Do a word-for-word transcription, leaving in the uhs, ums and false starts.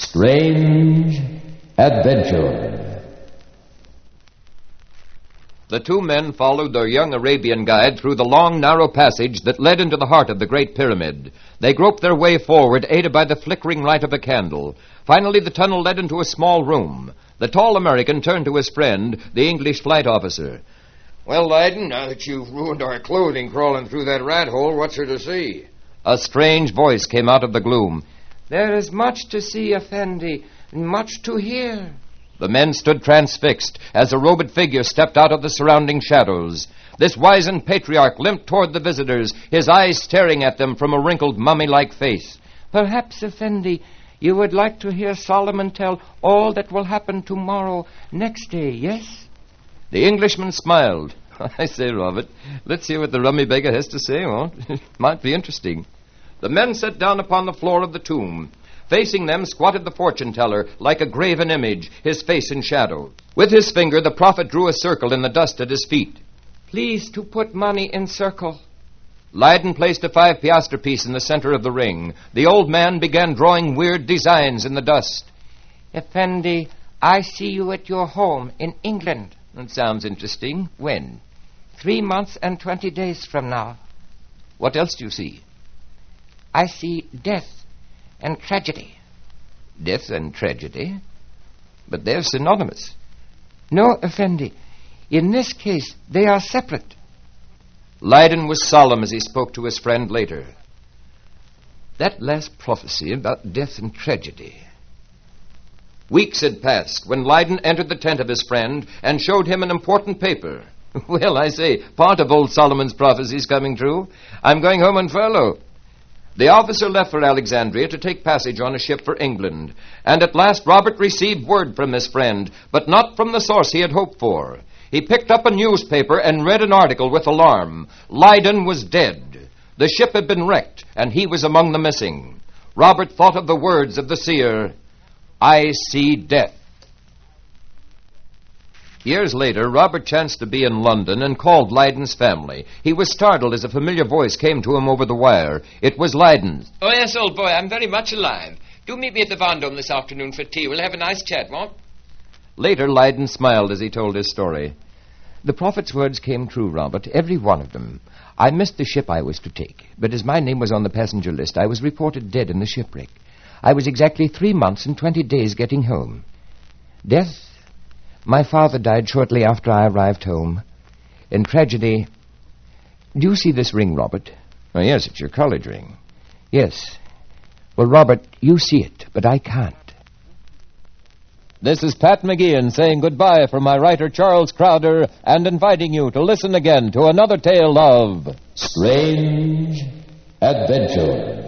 Strange Adventure. The two men followed their young Arabian guide through the long, narrow passage that led into the heart of the Great Pyramid. They groped their way forward, aided by the flickering light of a candle. Finally, the tunnel led into a small room. The tall American turned to his friend, the English flight officer. Well, Leiden, now that you've ruined our clothing crawling through that rat hole, what's there to see? A strange voice came out of the gloom. There is much to see, Effendi, and much to hear. The men stood transfixed as a robed figure stepped out of the surrounding shadows. This wizened patriarch limped toward the visitors, his eyes staring at them from a wrinkled, mummy-like face. Perhaps, Effendi, you would like to hear Solomon tell all that will happen tomorrow, next day, yes? The Englishman smiled. I say, Robert, let's hear what the rummy beggar has to say, won't it? Might be interesting. The men sat down upon the floor of the tomb. Facing them squatted the fortune-teller, like a graven image, his face in shadow. With his finger, the prophet drew a circle in the dust at his feet. Please to put money in circle. Leiden placed a five-piastre piece in the center of the ring. The old man began drawing weird designs in the dust. Effendi, I see you at your home in England. That sounds interesting. When? Three months and twenty days from now. What else do you see? I see death and tragedy. Death and tragedy? But they're synonymous. No, Effendi. In this case, they are separate. Leiden was solemn as he spoke to his friend later. That last prophecy about death and tragedy. Weeks had passed when Leiden entered the tent of his friend and showed him an important paper. Well, I say, part of old Solomon's prophecy's coming true. I'm going home on furlough. The officer left for Alexandria to take passage on a ship for England, and at last Robert received word from his friend, but not from the source he had hoped for. He picked up a newspaper and read an article with alarm. Leiden was dead. The ship had been wrecked, and he was among the missing. Robert thought of the words of the seer, I see death. Years later, Robert chanced to be in London and called Leiden's family. He was startled as a familiar voice came to him over the wire. It was Leiden's. Oh, yes, old boy, I'm very much alive. Do meet me at the Vendome this afternoon for tea. We'll have a nice chat, won't? Later, Leiden smiled as he told his story. The prophet's words came true, Robert, every one of them. I missed the ship I was to take, but as my name was on the passenger list, I was reported dead in the shipwreck. I was exactly three months and twenty days getting home. Death? My father died shortly after I arrived home. In tragedy... Do you see this ring, Robert? Oh, yes, it's your college ring. Yes. Well, Robert, you see it, but I can't. This is Pat McGeehan saying goodbye from my writer Charles Crowder and inviting you to listen again to another tale of Strange Adventure.